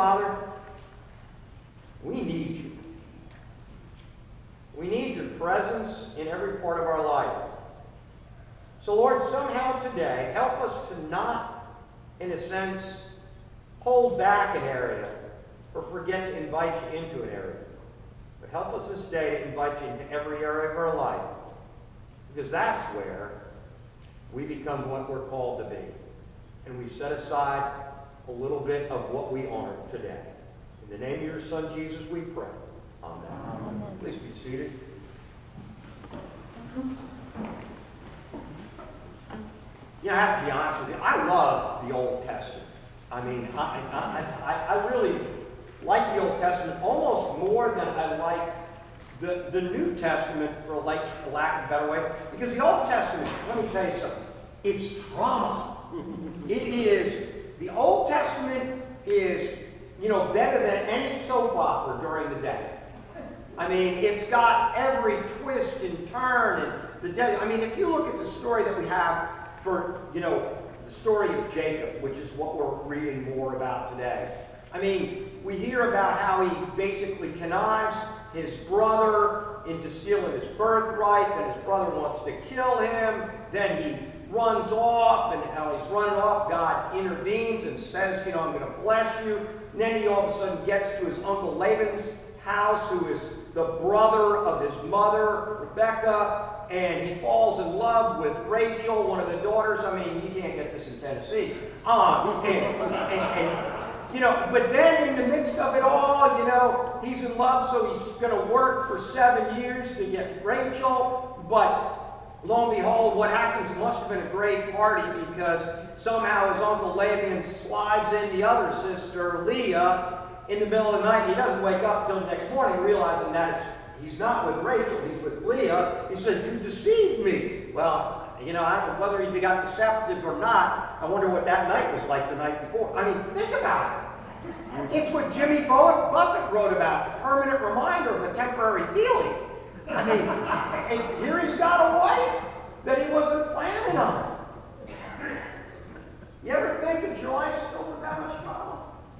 Father, we need you. We need your presence in every part of our life. So, Lord, somehow today, help us to not, in a sense, hold back an area or forget to invite you into an area. But help us this day to invite you into every area of our life, because that's where we become what we're called to be. And we set aside a little bit of what we honor today. In the name of your Son, Jesus, we pray. Amen. Amen. Please be seated. I have to be honest with you. I love the Old Testament. I mean, I really like the Old Testament almost more than I like the New Testament, for lack of a better way. Because the Old Testament, let me tell you something, it's drama. The Old Testament is, better than any soap opera during the day. I mean, it's got every twist and turn. And if you look at the story that we have for, the story of Jacob, which is what we're reading more about today. I mean, we hear about how he basically connives his brother into stealing his birthright, then his brother wants to kill him, then he runs off, and how he's running off, God intervenes and says, I'm going to bless you. And then he all of a sudden gets to his uncle Laban's house, who is the brother of his mother, Rebecca, and he falls in love with Rachel, one of the daughters. I mean, you can't get this in Tennessee. But then in the midst of it all, he's in love, so he's going to work for 7 years to get Rachel. But lo and behold, what happens? It must have been a great party, because somehow his uncle Laban slides in the other sister, Leah, in the middle of the night. He doesn't wake up until the next morning realizing that he's not with Rachel, he's with Leah. He said, "You deceived me." Well, I don't know whether he got deceptive or not. I wonder what that night was like the night before. I mean, think about it. It's what Jimmy Buffett wrote about, the permanent reminder of a temporary feeling. I mean, and here he's got a wife that he wasn't planning on. You ever think that your life's filled with that much trouble?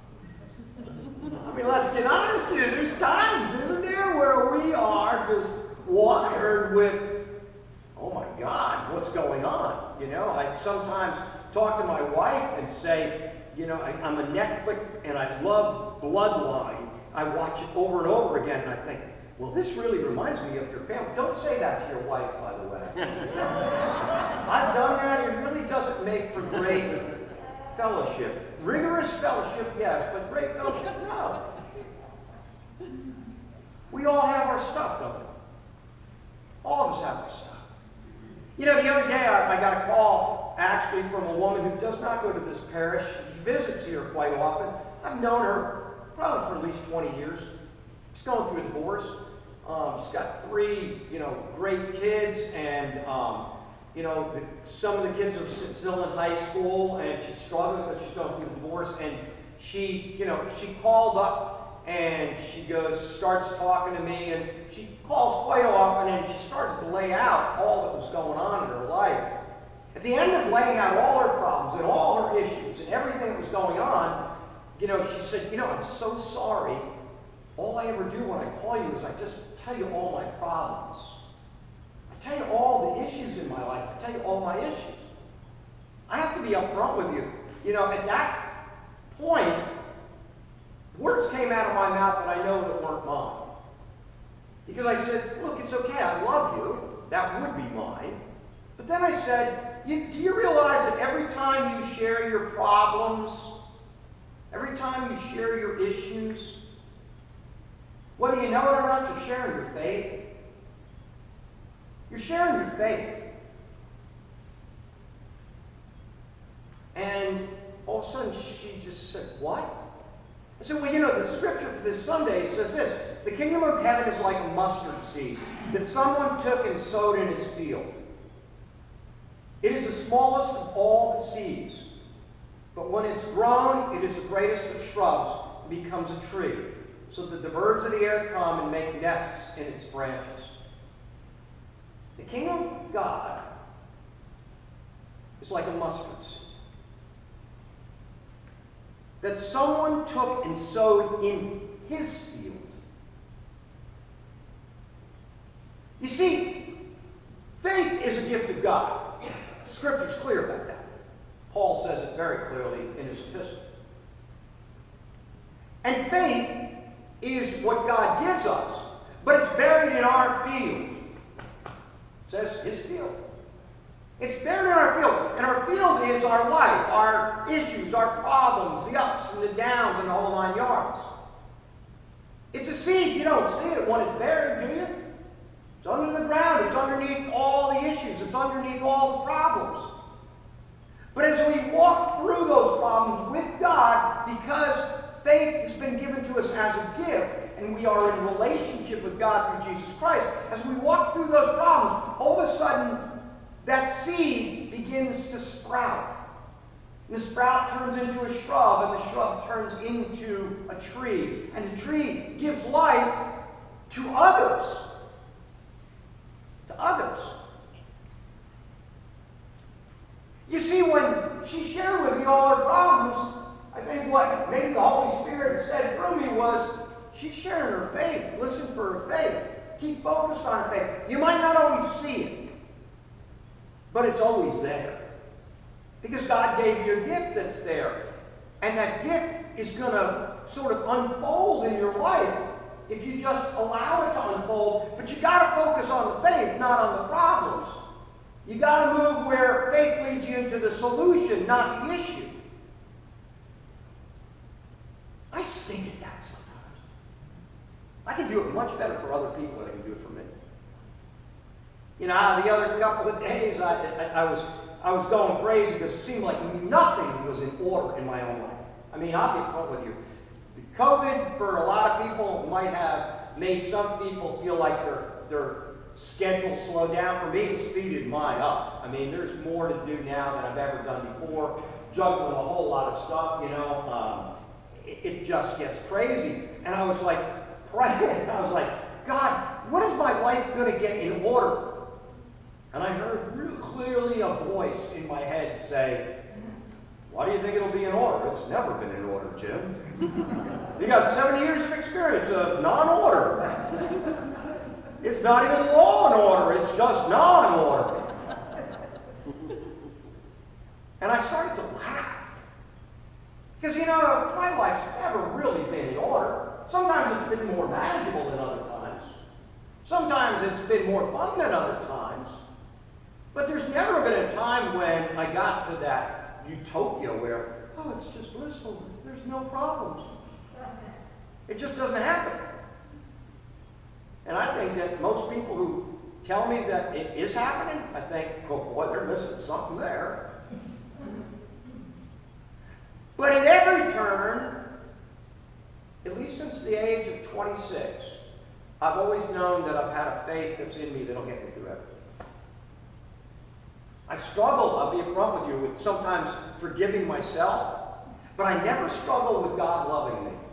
I mean, let's get honest here. There's times, isn't there, where we are just wired with, oh my God, what's going on? I sometimes talk to my wife and say, I'm a Netflix and I love Bloodline. I watch it over and over again, and I think, well, this really reminds me of your family. Don't say that to your wife, by the way. I've done that. It really doesn't make for great fellowship. Rigorous fellowship, yes, but great fellowship, no. We all have our stuff, don't we? All of us have our stuff. The other day I got a call, actually, from a woman who does not go to this parish. She visits here quite often. I've known her probably for at least 20 years. She's going through a divorce. She's got 3, great kids, and some of the kids are still in high school, and she's struggling because she's going through the divorce. And she called up, and she starts talking to me, and she calls quite often, and she started to lay out all that was going on in her life. At the end of laying out all her problems and all her issues and everything that was going on, she said, I'm so sorry. All I ever do when I call you is I just tell you all my problems. I tell you all the issues in my life. I tell you all my issues. I have to be upfront with you. At that point, words came out of my mouth that I know that weren't mine. Because I said, look, it's okay, I love you. That would be mine. But then I said, do you realize that every time you share your problems, every time you share your issues, whether you know it or not, you're sharing your faith. You're sharing your faith. And all of a sudden she just said, what? I said, well, the scripture for this Sunday says this: the kingdom of heaven is like a mustard seed that someone took and sowed in his field. It is the smallest of all the seeds, but when it's grown, it is the greatest of shrubs and becomes a tree, so that the birds of the air come and make nests in its branches. The kingdom of God is like a mustard seed. that someone took and sowed in his field. You see, faith is a gift of God. Scripture's clear about that. Paul says it very clearly in his epistle. And faith is what God gives us, but it's buried in our field. It says his field. It's buried in our field. And our field is our life, our issues, our problems, the ups and the downs, and the whole 9 yards. It's a seed. You don't see it when it's buried, do you? It's under the ground. It's underneath all the issues. It's underneath all the problems. But as we walk through those problems with God, because faith has been given to us as a gift, and we are in relationship with God through Jesus Christ, as we walk through those problems, all of a sudden, that seed begins to sprout. And the sprout turns into a shrub, and the shrub turns into a tree. And the tree gives life to others. To others. You see, when she shared with me all her problems, I think what maybe the Holy Spirit said through me was, she's sharing her faith. Listen for her faith. Keep focused on her faith. You might not always see it, but it's always there. Because God gave you a gift that's there. And that gift is going to sort of unfold in your life if you just allow it to unfold. But you got to focus on the faith, not on the problems. You got to move where faith leads you into the solution, not the issue. I stink at that sometimes. I can do it much better for other people than I can do it for me. You know, the other couple of days I was going crazy because it seemed like nothing was in order in my own life. I mean, I'll be front with you. The COVID, for a lot of people, might have made some people feel like their schedule slowed down. For me, it speeded mine up. I mean, there's more to do now than I've ever done before. Juggling a whole lot of stuff, you know. It just gets crazy. And I was like praying. I was like, God, when is my life going to get in order? And I heard real clearly a voice in my head say, why do you think it'll be in order? It's never been in order, Jim. You got 70 years of experience of non-order. It's not even law and order. It's just non-order. And I started to laugh. Because, you know, my life's never really been in order. Sometimes it's been more manageable than other times. Sometimes it's been more fun than other times. But there's never been a time when I got to that utopia where, oh, it's just blissful. There's no problems. It just doesn't happen. And I think that most people who tell me that it is happening, I think, oh boy, they're missing something there. But at every turn, at least since the age of 26, I've always known that I've had a faith that's in me that'll get me through everything. I struggle, I'll be upfront with you, with sometimes forgiving myself, but I never struggle with God loving me.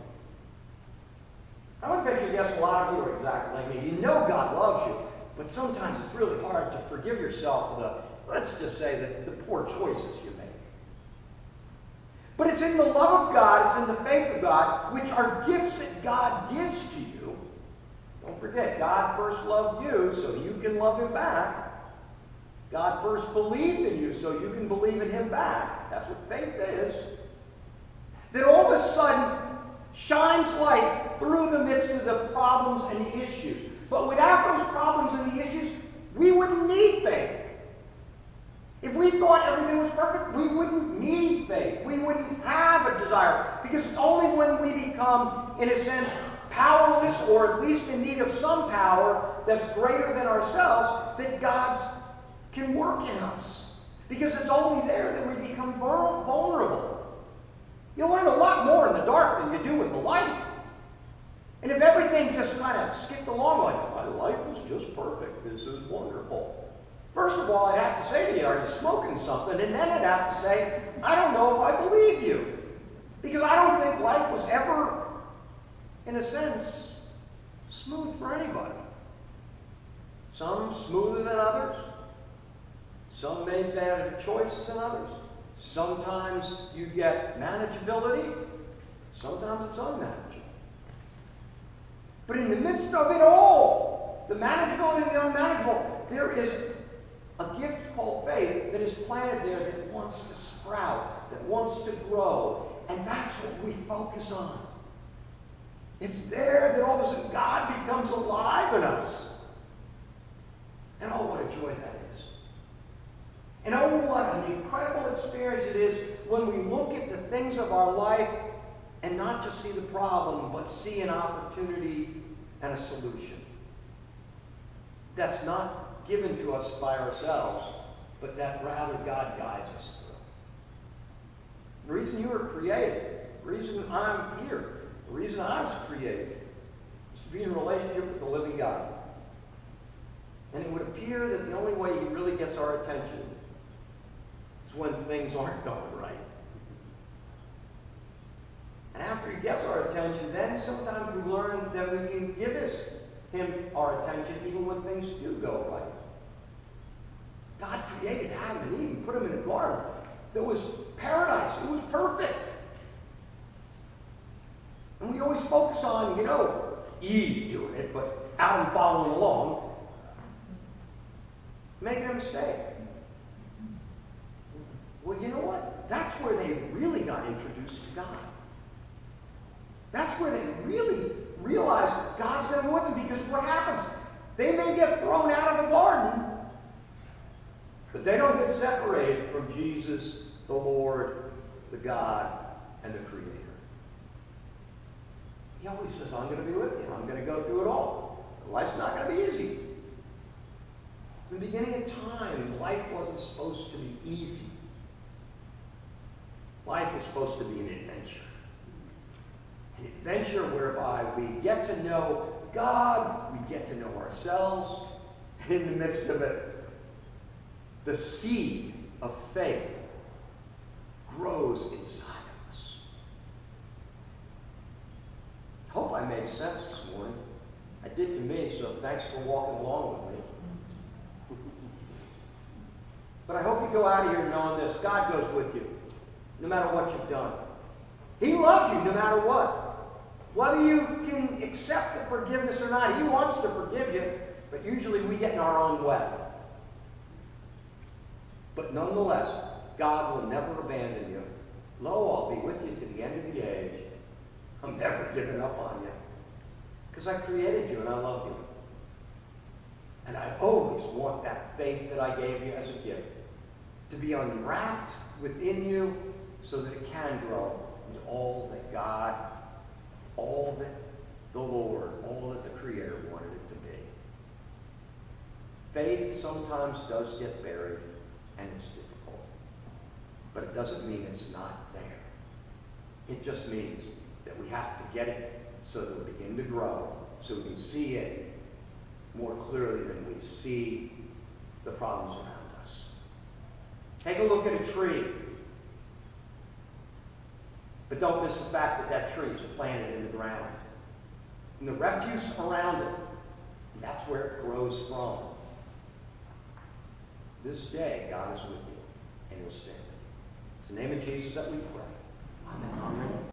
I would venture to guess a lot of you are exactly like me. You know God loves you, but sometimes it's really hard to forgive yourself for the, let's just say, the poor choices you make. But it's in the love of God, it's in the faith of God, which are gifts that God gives to you. Don't forget, God first loved you so you can love him back. God first believed in you so you can believe in him back. That's what faith is. That all of a sudden shines light through the midst of the problems and the issues. But without those problems and the issues, we wouldn't need faith. If we thought everything was perfect, we wouldn't need faith. We wouldn't have a desire. Because it's only when we become, in a sense, powerless, or at least in need of some power that's greater than ourselves, that God's can work in us. Because it's only there that we become vulnerable. You learn a lot more in the dark than you do in the light. And if everything just kind of skipped along like, my life is just perfect, this is wonderful. First of all, I'd have to say to you, are you smoking something? And then I'd have to say, I don't know if I believe you. Because I don't think life was ever, in a sense, smooth for anybody. Some smoother than others. Some made better choices than others. Sometimes you get manageability, Sometimes it's unmanageable. But in the midst of it all, the manageable and the unmanageable, there is a gift called faith that is planted there that wants to sprout, that wants to grow. And that's what we focus on. It's there that all of a sudden God becomes alive in us. And oh, what a joy that is. And oh, what an incredible experience it is when we look at the things of our life and not just see the problem, but see an opportunity and a solution. That's not given to us by ourselves, but that rather God guides us through. The reason you were created, the reason I'm here, the reason I was created is to be in a relationship with the living God. And it would appear that the only way He really gets our attention is when things aren't going right. And after He gets our attention, then sometimes we learn that we can give Him our attention even when things do go right. God created Adam and Eve and put them in a garden that was paradise. It was perfect. And we always focus on, Eve doing it, but Adam following along, making a mistake. Well, you know what? That's where they really got introduced to God. That's where they really realized God's going to be with them, because what happens? They may get thrown out of the garden, but they don't get separated from Jesus, the Lord, the God, and the Creator. He always says, I'm going to be with you. I'm going to go through it all. Life's not going to be easy. In the beginning of time, life wasn't supposed to be easy. Life was supposed to be an adventure. An adventure whereby we get to know God, we get to know ourselves, and in the midst of it, the seed of faith grows inside of us. I hope I made sense this morning. I did to me, so thanks for walking along with me. But I hope you go out of here knowing this. God goes with you, no matter what you've done. He loves you no matter what. Whether you can accept the forgiveness or not, He wants to forgive you, but usually we get in our own way. But nonetheless, God will never abandon you. Lo, I'll be with you to the end of the age. I'm never giving up on you, because I created you and I love you. And I always want that faith that I gave you as a gift to be unwrapped within you so that it can grow into all that God, all that the Lord, all that the Creator wanted it to be. Faith sometimes does get buried, and it's difficult. But it doesn't mean it's not there. It just means that we have to get it so that we begin to grow, so we can see it more clearly than we see the problems around us. Take a look at a tree. But don't miss the fact that that tree is planted in the ground. And the refuse around it, and that's where it grows from. This day, God is with you, and He'll stay with you. It's in the name of Jesus that we pray. Amen. Amen.